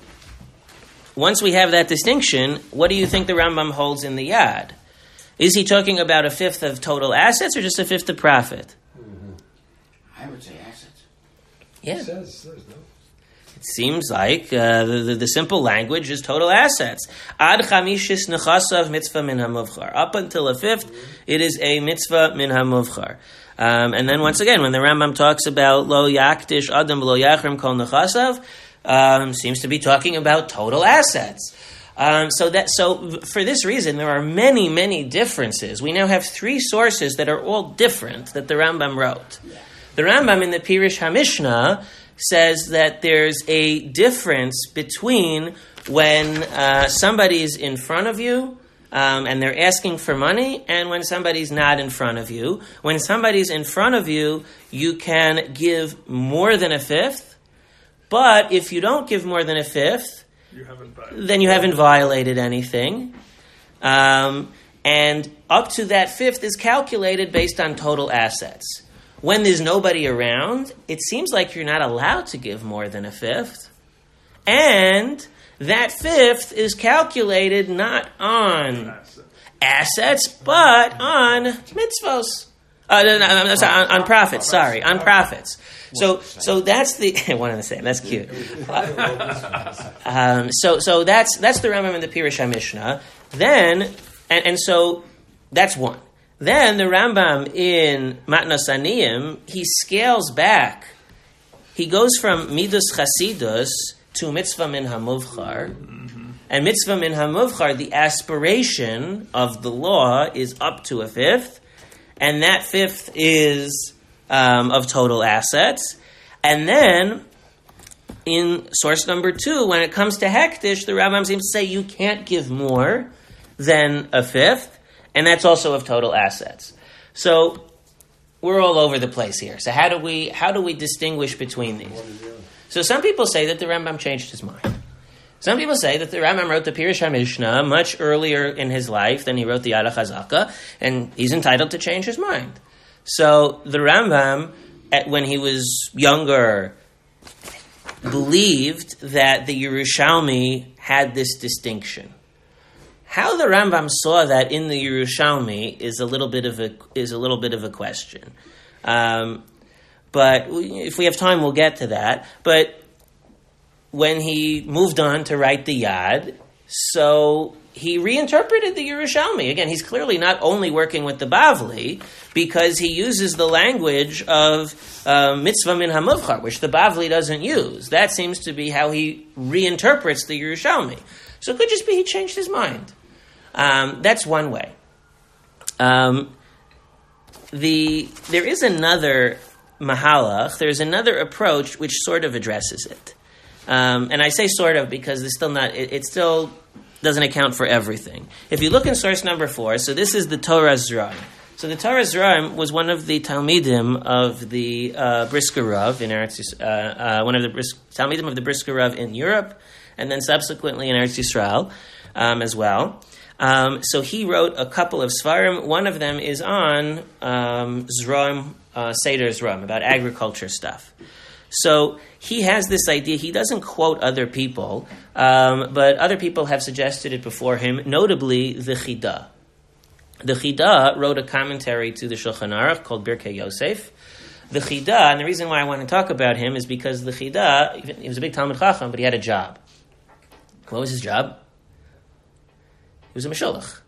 Speaker 1: once we have that distinction, what do you think the Rambam holds in the Yad? Is he talking about a fifth of total assets or just a fifth of profit?
Speaker 2: Mm-hmm. I would say assets.
Speaker 1: Yeah.
Speaker 3: It says, it says, no?
Speaker 1: It seems like uh, the, the, the simple language is total assets. Ad chamishis nechasav mitzvah min hamuvchar. Up until a fifth, mm-hmm. it is a mitzvah min hamuvchar. Um, and then once again, when the Rambam talks about lo yakdish adam lo yachrim kol nechasav, um, seems to be talking about total assets. Um, so that so for this reason, there are many, many differences. We now have three sources that are all different that the Rambam wrote. The Rambam in the Pirush HaMishnah says that there's a difference between when uh, somebody's in front of you um, and they're asking for money, and when somebody's not in front of you. When somebody's in front of you, you can give more than a fifth, but if you don't give more than a fifth,
Speaker 4: You haven't violated.
Speaker 1: then you haven't violated anything. Um, and up to that fifth is calculated based on total assets. When there's nobody around, it seems like you're not allowed to give more than a fifth. And that fifth is calculated not on
Speaker 4: Asset.
Speaker 1: assets, but on mitzvos. Uh, no, no, no, no, sorry, on, on profits, sorry, on profits. So, so that's the one and the same. That's cute. Um, so, so that's that's the Rambam in the Pirush HaMishnah. Then, and, and so that's one. Then the Rambam in Matnas Aniyim, he scales back. He goes from Midas Chasidus to Mitzvah Min HaMuvchar. Mm-hmm. And Mitzvah Min HaMuvchar, the aspiration of the law, is up to a fifth. And that fifth is um, of total assets. And then, in source number two, when it comes to Hektish, the Rambam seems to say you can't give more than a fifth. And that's also of total assets. So we're all over the place here. So how do we how do we distinguish between these? So some people say that the Rambam changed his mind. Some people say that the Rambam wrote the Pirush HaMishnah much earlier in his life than he wrote the Yad HaChazaka, and he's entitled to change his mind. So the Rambam, at, when he was younger, believed that the Yerushalmi had this distinction. How the Rambam saw that in the Yerushalmi is a little bit of a is a little bit of a question, um, but if we have time, we'll get to that. But when he moved on to write the Yad, so he reinterpreted the Yerushalmi. Again, he's clearly not only working with the Bavli, because he uses the language of uh, Mitzvah Min HaMuvchar, which the Bavli doesn't use. That seems to be how he reinterprets the Yerushalmi. So it could just be he changed his mind. Um, that's one way. Um, the there is another mahalach. There's another approach which sort of addresses it, um, and I say sort of because it's still not. It, it still doesn't account for everything. If you look in source number four, so this is the Torah Zraim. So the Torah Zraim was one of the Talmidim of the uh, Brisker Rav in Eretz, uh, uh, one of the Bris- Talmidim of the Brisker Rav in Europe, and then subsequently in Eretz Yisrael um, as well. Um, so he wrote a couple of Svarim. One of them is on um, Zraim, uh, Seder Zraim, about agriculture stuff. So he has this idea. He doesn't quote other people, um, but other people have suggested it before him, notably the Chida. The Chida wrote a commentary to the Shulchan Aruch called Birkei Yosef. The Chida, and the reason why I want to talk about him is because the Chida, he was a big Talmid Chacham, but he had a job. What was his job? He was a Meshulach.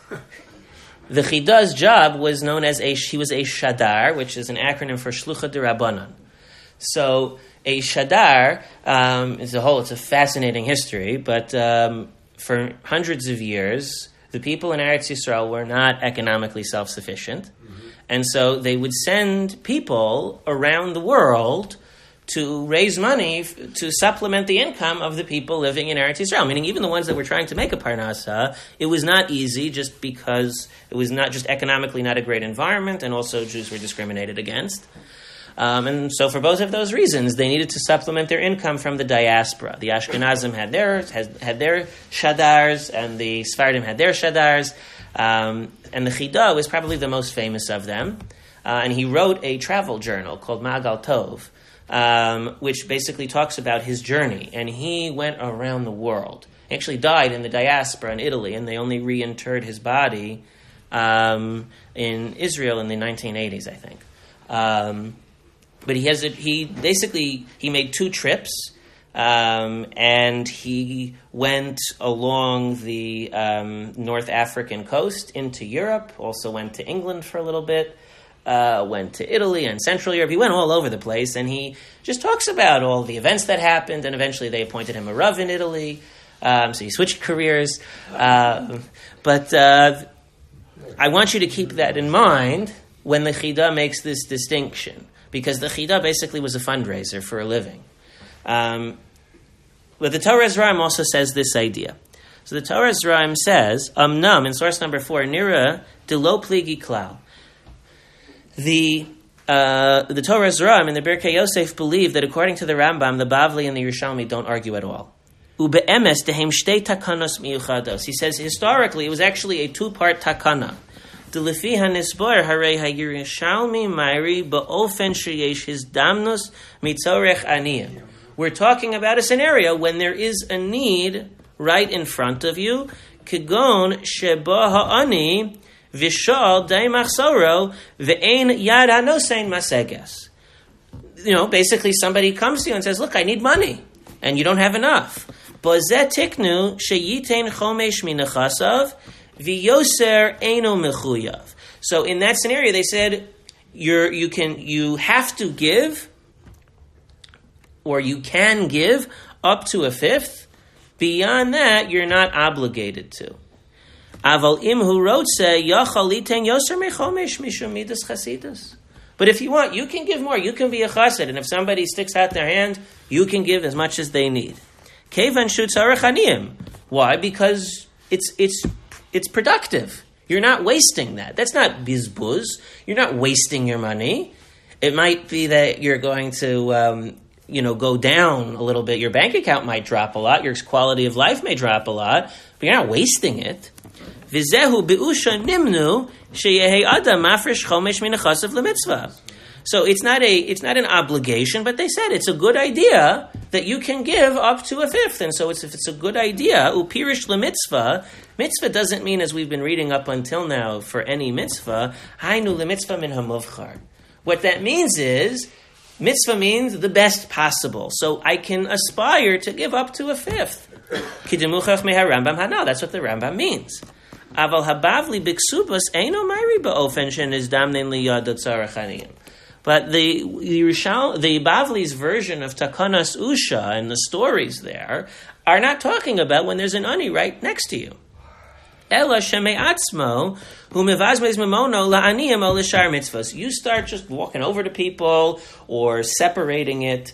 Speaker 1: The Chida's job was known as a, he was a Shadar, which is an acronym for Shlucha D'Rabbanan. So a Shadar um, is a whole, it's a fascinating history, but um, for hundreds of years, the people in Eretz Yisrael were not economically self-sufficient. Mm-hmm. And so they would send people around the world to raise money f- to supplement the income of the people living in Eretz Yisrael, meaning even the ones that were trying to make a parnasa. It was not easy just because it was not just economically not a great environment, and also Jews were discriminated against. Um, and so for both of those reasons, they needed to supplement their income from the diaspora. The Ashkenazim had their, had, had their shadars, and the Sfardim had their shadars, um, and the Chida was probably the most famous of them. Uh, and he wrote a travel journal called Magal Tov, Um, which basically talks about his journey. And he went around the world. He actually died in the diaspora in Italy, and they only reinterred his body um, in Israel in the nineteen eighties, I think. Um, but he has a, he basically he made two trips, um, and he went along the um, North African coast into Europe. Also went to England for a little bit. uh, went to Italy and Central Europe. He went all over the place, and he just talks about all the events that happened, and eventually they appointed him a Rav in Italy, um, so he switched careers. Uh, but uh, I want you to keep that in mind when the Chida makes this distinction, because the Chida basically was a fundraiser for a living. Um, but the Torah Zraim also says this idea. So the Torah Zraim says, Amnam, in source number four, Nira de lo pligi klal. The uh, the Torah Zraim and the Birkei Yosef believe that according to the Rambam, the Bavli and the Yerushalmi don't argue at all. Ube'emes dehem shtei takanos miyuchados. He says historically it was actually a two-part takana. Delefi hanisbar harei hayirushalmi mairi ba'ofen sheyesh his damnus mitzorech aniyim. We're talking about a scenario when there is a need right in front of you. Kegon sheba ha'ani vishal dai machsoro ve'ein yad hanosein maseges. You know, basically somebody comes to you and says, look, I need money, and you don't have enough. Bozeh tiknu sheyitein chomesh minachasav v'yoser eino mechuyav. So in that scenario, they said, you're, you can, you have to give, or you can give up to a fifth. Beyond that, you're not obligated to. Aval imhu rotze yachal liten yoser mechomesh mishum midas chasidus. But if you want, you can give more. You can be a chassid, and if somebody sticks out their hand, you can give as much as they need. Kevan shutzarech aniyim. Why? Because it's it's it's productive. You're not wasting that. That's not bizbuz. You're not wasting your money. It might be that you're going to. Um, you know, go down a little bit. Your bank account might drop a lot. Your quality of life may drop a lot, but you're not wasting it. Vizehu be'usha nimnu sheyehi adam mafresh chomesh minachasav lemitzvah. So it's not a, it's not an obligation, but they said it's a good idea that you can give up to a fifth. And so it's, if it's a good idea, upirish lemitzvah, mitzvah doesn't mean, as we've been reading up until now, for any mitzvah, hainu lemitzvah min hamuvchar. What that means is, mitzvah means the best possible. So I can aspire to give up to a fifth. Kidemuchach meha Rambam hana. That's what the Rambam means. Aval habavli biksubas eino mayri ba'ofen sheniz damnein liyad tzarech aniyim. But the the, Rishal, the Bavli's version of Takanas Usha and the stories there are not talking about when there's an ani right next to you. Ela shemei atzmo hu mevazmez memono la'aniyim o l'shar mitzvahs. You start just walking over to people or separating it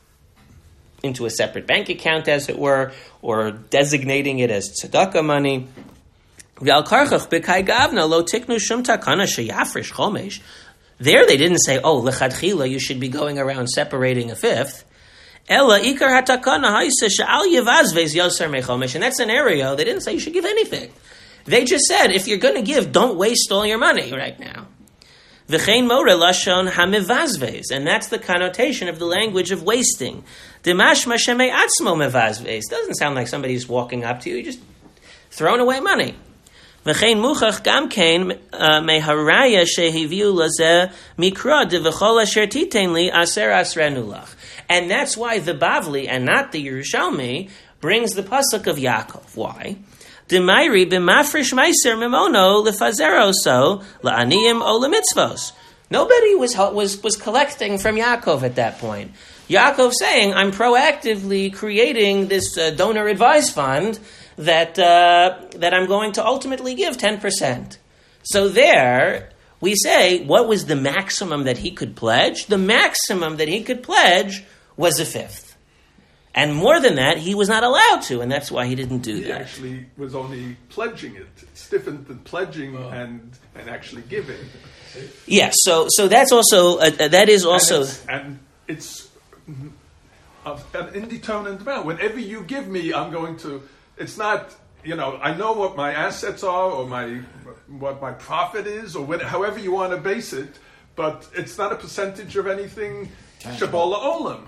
Speaker 1: into a separate bank account, as it were, or designating it as tzedakah money. V'al karchach b'kai gavna lo tiknu shum takana sheyafresh chomesh. There they didn't say, oh, l'chadchila, you should be going around separating a fifth. Ela ikar hatakana haisa she'al yevazvez yoser mechomesh. In that scenario, they didn't say you should give anything. They just said, if you're going to give, don't waste all your money right now. V'chein more lashon hamevazvez, and that's the connotation of the language of wasting. Dimashma shemei atzmo mevazvez. Doesn't sound like somebody's walking up to you, you're just throwing away money. V'chein muchach gam kein meharaya shehiviu lazeh mikra de v'chol asher titein li aser asrenu lach. And that's why the Bavli, and not the Yerushalmi, brings the pasuk of Yaakov. Why? Demairi b'mafresh meiser mimono lefazeroso la'aniyim o lemitzvos. Nobody was was was collecting from Yaakov at that point. Yaakov saying, I'm proactively creating this uh, donor advice fund that uh, that I'm going to ultimately give ten percent. So there, we say, what was the maximum that he could pledge? The maximum that he could pledge was a fifth. And more than that, he was not allowed to, and that's why he didn't do
Speaker 4: he
Speaker 1: that.
Speaker 4: He actually was only pledging it. It's different than pledging oh. and and actually giving.
Speaker 1: Yeah, so so that's also uh, that is also
Speaker 4: and it's, and it's an indeterminate amount. Whenever you give me, I'm going to. It's not, you know, I know what my assets are or my what my profit is or what, however you want to base it, but it's not a percentage of anything. Shabola olam.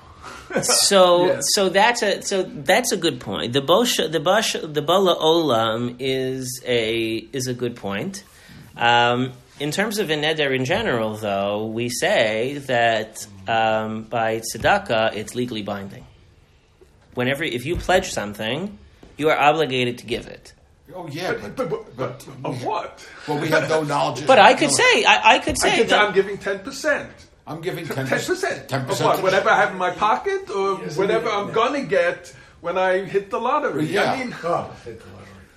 Speaker 1: so
Speaker 4: yes.
Speaker 1: so that's a so that's a good point. The bosh the bosh the bala olam is a is a good point. Um, in terms of a neder in general, though, we say that um, by tzedakah it's legally binding. Whenever if you pledge something, you are obligated to give it.
Speaker 3: Oh yeah,
Speaker 4: But,
Speaker 3: but,
Speaker 4: but, but,
Speaker 3: but
Speaker 4: of what?
Speaker 3: well, we have no knowledge.
Speaker 1: But I could
Speaker 3: no,
Speaker 1: say, I, I could
Speaker 4: I
Speaker 1: say
Speaker 4: can say
Speaker 1: that.
Speaker 4: I'm giving ten percent.
Speaker 3: I'm giving
Speaker 4: Ten
Speaker 3: ten
Speaker 4: percent.
Speaker 3: Ten
Speaker 4: Of
Speaker 3: percent.
Speaker 4: what? Whatever I have in my pocket, or whatever I'm gonna get when I hit the lottery.
Speaker 3: Yeah.
Speaker 4: I mean,
Speaker 5: Oh, hit the lottery.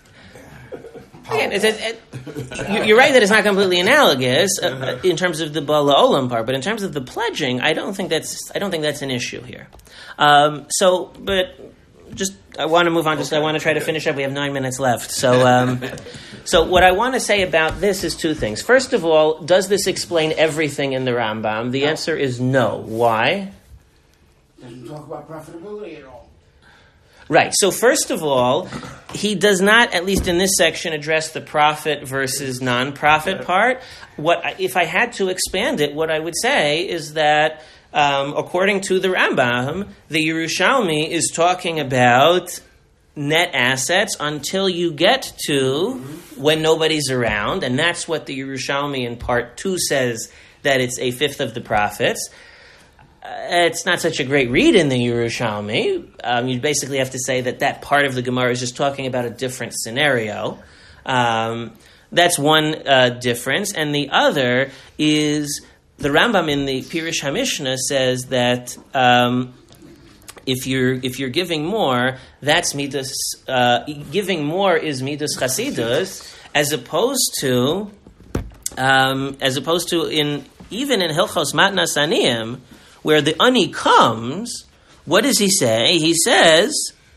Speaker 1: Again, it's, it, it, you- you're right that it's not completely analogous uh, in terms of the Bala Olam part, but in terms of the pledging, I don't think that's I don't think that's an issue here. Um, so, but just I want to move on. Just I want to try to finish up. We have nine minutes left. So, um, so what I want to say about this is two things. First of all, does this explain everything in the Rambam? The answer is no. Why?
Speaker 2: Doesn't talk about profitability at all.
Speaker 1: Right. So first of all, he does not, at least in this section, address the profit versus non-profit part. What I- if I had to expand it? What I would say is that, um, according to the Rambam, the Yerushalmi is talking about net assets until you get to when nobody's around, and that's what the Yerushalmi in part two says, that it's a fifth of the profits. It's not such a great read in the Yerushalmi. Um, you basically have to say that that part of the Gemara is just talking about a different scenario. Um, that's one uh, difference. And the other is the Rambam in the Pirush HaMishnah says that um, if you're if you're giving more, that's midas. Uh, giving more is midas chasidus, as opposed to um, as opposed to in even in Hilchos Matnas Aniyim, where the ani comes, what does he say? He says,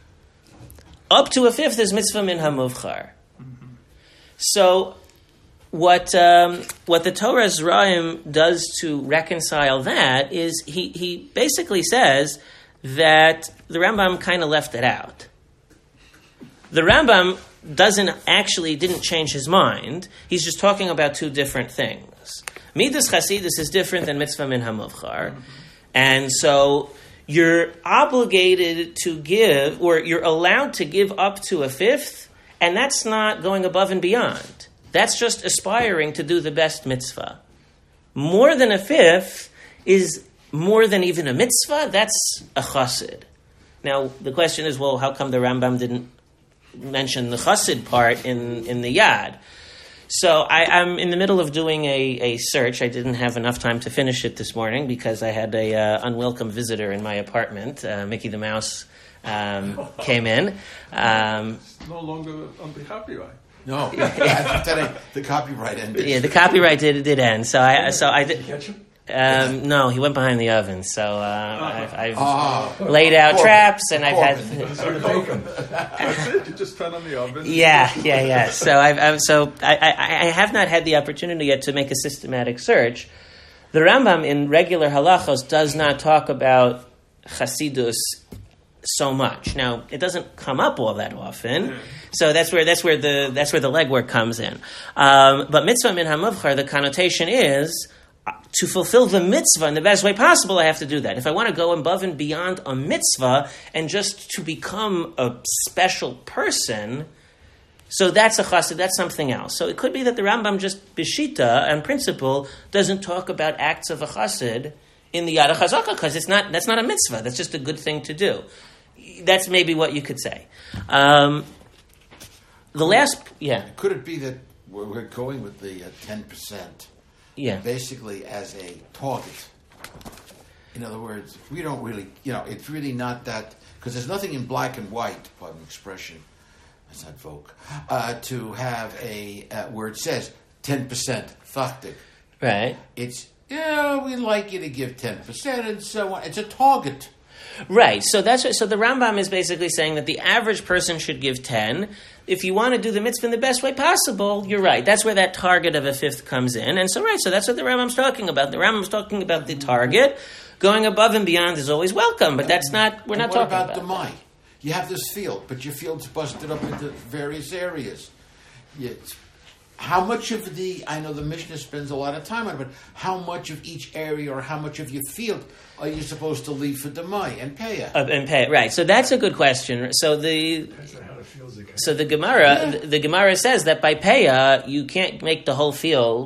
Speaker 1: up to a fifth is mitzvah min hamuvchar. Mm-hmm. So, what um, what the Torah Zraim does to reconcile that is he, he basically says that the Rambam kind of left it out. The Rambam doesn't actually, didn't change his mind. He's just talking about two different things. Midas chasidus is different than mitzvah min hamuvchar. Mm-hmm. And so you're obligated to give, or you're allowed to give up to a fifth, and that's not going above and beyond. That's just aspiring to do the best mitzvah. More than a fifth is more than even a mitzvah. That's a chassid. Now, the question is, well, how come the Rambam didn't mention the chassid part in, in the Yad? So I, I'm in the middle of doing a, a search. I didn't have enough time to finish it this morning because I had a uh, unwelcome visitor in my apartment. Uh, Mickey the Mouse um, came in. Um,
Speaker 4: it's no longer on the copyright.
Speaker 3: No, today the copyright ended.
Speaker 1: yeah, the copyright did did end. So I so I did.
Speaker 5: Catch him?
Speaker 1: Um, no, he went behind the oven. So uh, I've, I've
Speaker 3: Ah,
Speaker 1: laid out
Speaker 3: Corbin.
Speaker 1: traps, and I've
Speaker 3: Corbin.
Speaker 1: had.
Speaker 5: Sort of bacon.
Speaker 4: That's it. You just turn on the oven.
Speaker 1: Yeah, yeah, yeah. So I've, I've so I, I, I have not had the opportunity yet to make a systematic search. The Rambam in regular halachos does not talk about chasidus so much. Now it doesn't come up all that often, so that's where that's where the that's where the legwork comes in. Um, but mitzvah min hamuvchar, the connotation is, to fulfill the mitzvah in the best way possible, I have to do that. If I want to go above and beyond a mitzvah and just to become a special person, so that's a chassid, that's something else. So it could be that the Rambam just b'shita and principle doesn't talk about acts of a chassid in the Yad HaChazaka because it's not that's not a mitzvah. That's just a good thing to do. That's maybe what you could say. Um, the last, yeah,
Speaker 3: Could it be that we're, we're going with the uh, ten percent?
Speaker 1: yeah.
Speaker 3: Basically as a target. In other words, we don't really, you know, it's really not that, because there's nothing in black and white, pardon the expression, that's not Vogue, uh, to have a, uh, where it says ten percent thachtik.
Speaker 1: Right.
Speaker 3: It's, yeah, we'd like you to give ten percent and so on. It's a target.
Speaker 1: Right. So that's what, so the Rambam is basically saying that the average person should give ten. If you want to do the mitzvah in the best way possible, you're right. That's where that target of a fifth comes in. And so, right, so that's what the Rambam's talking about. The Rambam's talking about the target. Going above and beyond is always welcome, but that's not, we're
Speaker 3: And
Speaker 1: not
Speaker 3: what
Speaker 1: talking
Speaker 3: about
Speaker 1: about
Speaker 3: the Mai? You have this field, but your field's busted up into various areas. You, how much of the, I know the Mishnah spends a lot of time on it, but how much of each area or how much of your field are you supposed to leave for the Mai and pay it?
Speaker 1: Uh, and pay it, right. So that's a good question. So the
Speaker 5: Depends on how it feels again.
Speaker 1: so the Gemara
Speaker 3: Yeah.
Speaker 1: the, the Gemara says that by paya you can't make the whole field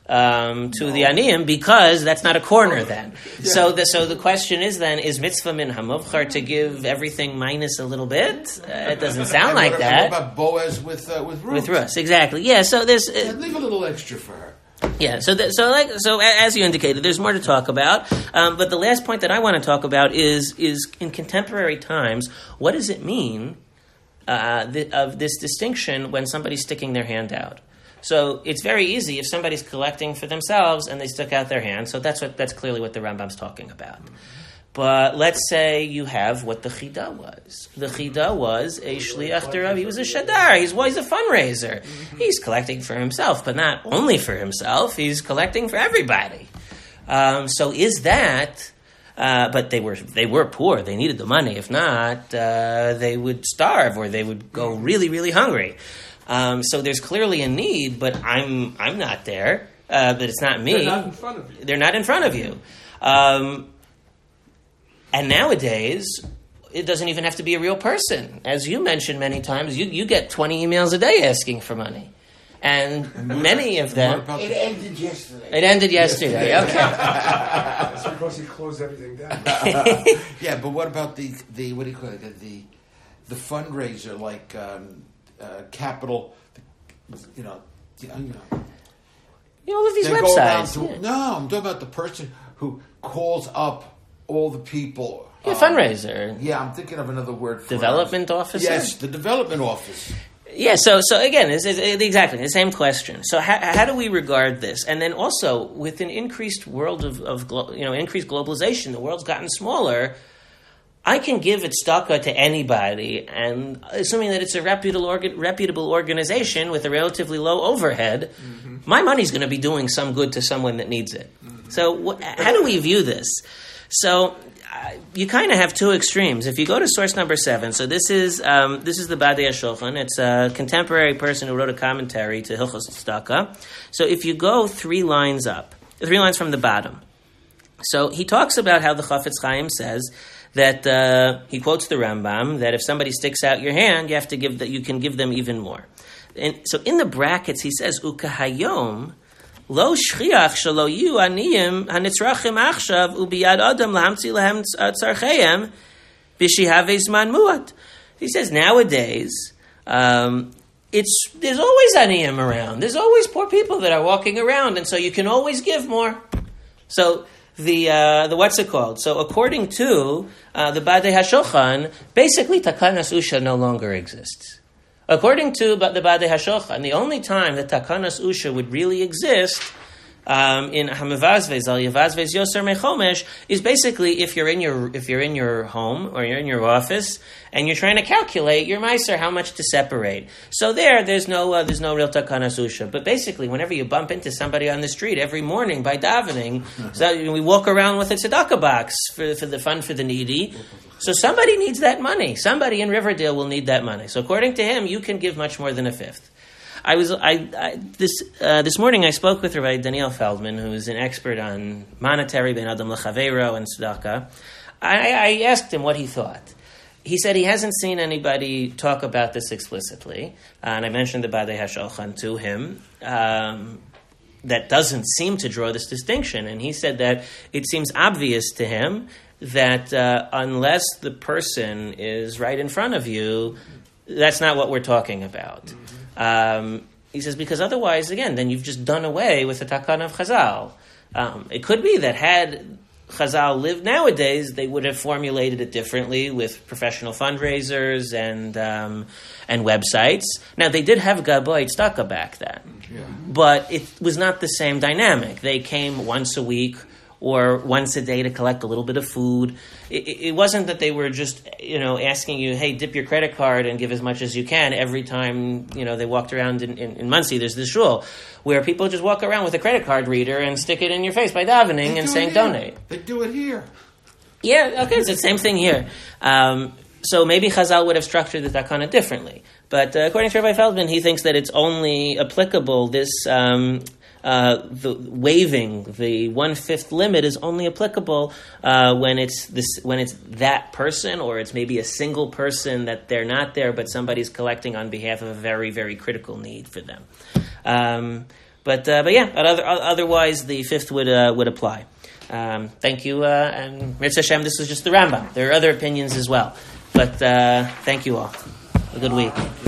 Speaker 1: um, to no. the aniyim, because that's not a corner then. Yeah. So the so the question is then, is mitzvah min hamuvchar to give everything minus a little bit? Uh, it doesn't sound like
Speaker 3: what,
Speaker 1: that.
Speaker 3: What about Boaz with uh, with Ruth?
Speaker 1: With Ruth, exactly. Yeah. So there's uh,
Speaker 3: yeah, leave a little extra for her.
Speaker 1: Yeah. So th- so like so as you indicated, there's more to talk about. Um, but the last point that I want to talk about is is in contemporary times, what does it mean uh, th- of this distinction when somebody's sticking their hand out? So it's very easy if somebody's collecting for themselves and they stick out their hand. So that's what that's clearly what the Rambam's talking about. But let's say you have what the Chida was. The Chida was a Shliach Derav. He was a Shadar. He's, well, he's a fundraiser. He's collecting for himself, but not only for himself. He's collecting for everybody. Um, so is that... Uh, but they were they were poor. They needed the money. If not, uh, they would starve or they would go really, really hungry. Um, so there's clearly a need, but I'm I'm not there. Uh, but it's not me.
Speaker 4: They're not in front of you.
Speaker 1: They're not in front of you. Um, and nowadays, it doesn't even have to be a real person. As you mentioned many times, you, you get twenty emails a day asking for money. And many of them...
Speaker 2: It ended yesterday.
Speaker 1: It ended yesterday, okay.
Speaker 5: That's because he closed everything down.
Speaker 3: Yeah, but what about the, the what do you call it, the, the fundraiser, like um, uh, Capital, you know, you know...
Speaker 1: You know, all of these
Speaker 3: they go around
Speaker 1: websites.
Speaker 3: To,
Speaker 1: yeah.
Speaker 3: No, I'm talking about the person who calls up all the people.
Speaker 1: Yeah,
Speaker 3: um,
Speaker 1: fundraiser.
Speaker 3: Yeah, I'm thinking of another word for
Speaker 1: Development
Speaker 3: it.
Speaker 1: officer?
Speaker 3: Yes, the development office.
Speaker 1: Yeah, so so again, it's, it's exactly the same question. So how, how do we regard this? And then also, with an increased world of, of glo- you know, increased globalization, the world's gotten smaller. I can give it tzedakah to anybody, and assuming that it's a reputable organ, reputable organization with a relatively low overhead, mm-hmm. my money's going to be doing some good to someone that needs it. Mm-hmm. So wh- how do we view this? So uh, you kind of have two extremes. If you go to source number seven, so this is um, this is the Badei HaShulchan. It's a contemporary person who wrote a commentary to Hilchos Tzedakah. So if you go three lines up, three lines from the bottom, so he talks about how the Chafetz Chaim says that uh, he quotes the Rambam that if somebody sticks out your hand, you have to give that you can give them even more. And so in the brackets he says ukahayom. Lo shchiach shelo yu aniyim hanitzrachim achshav ubiyad adam lahamtzi lahem tzarcheihem b'shihave zman muat. He says nowadays um, it's there's always aniyim around. There's always poor people that are walking around, and so you can always give more. So the uh, the what's it called? So according to uh, the Badei HaShulchan, basically Takanas Usha no longer exists. According to the Badei HaShulchan, the only time that Takanas Usha would really exist um, in Hamavazvez Al Yavazvez Yoser Mechomesh is basically if you're in your if you're in your home or you're in your office and you're trying to calculate your meiser how much to separate. So there, there's no uh, there's no real Takanas Usha. But basically, whenever you bump into somebody on the street every morning by davening, so we walk around with a tzedakah box for for the fund for the needy. So somebody needs that money. Somebody in Riverdale will need that money. So according to him, you can give much more than a fifth. I was I, I this uh, this morning I spoke with Rabbi Daniel Feldman, who is an expert on monetary ben adam lechavero and tzedakah. I, I asked him what he thought. He said he hasn't seen anybody talk about this explicitly, uh, and I mentioned the Badei HaShulchan to him. Um, that doesn't seem to draw this distinction, and he said that it seems obvious to him that uh, unless the person is right in front of you, that's not what we're talking about. Mm-hmm. Um, he says, because otherwise, again, then you've just done away with the Takan of Chazal. Um, it could be that had Chazal lived nowadays, they would have formulated it differently with professional fundraisers and um, and websites. Now, they did have Gaboy Tzedakah back then, yeah. But it was not the same dynamic. They came once a week or once a day to collect a little bit of food. It, it wasn't that they were just, you know, asking you, hey, dip your credit card and give as much as you can every time, you know, they walked around in, in, in Muncie. There's this shul where people just walk around with a credit card reader and stick it in your face by davening and saying donate.
Speaker 3: They do it here.
Speaker 1: Yeah, okay, it's the same thing here. Um, so maybe Chazal would have structured the takana differently. But uh, according to Rabbi Feldman, he thinks that it's only applicable, this... Um, Uh, the waiving the one fifth limit is only applicable uh, when it's this when it's that person, or it's maybe a single person that they're not there, but somebody's collecting on behalf of a very very critical need for them. Um, But uh, but yeah, but other, otherwise the fifth would uh, would apply. Um, thank you, uh, and Mitzvah Hashem, this was just the Rambam. There are other opinions as well. But uh, thank you all. A good week.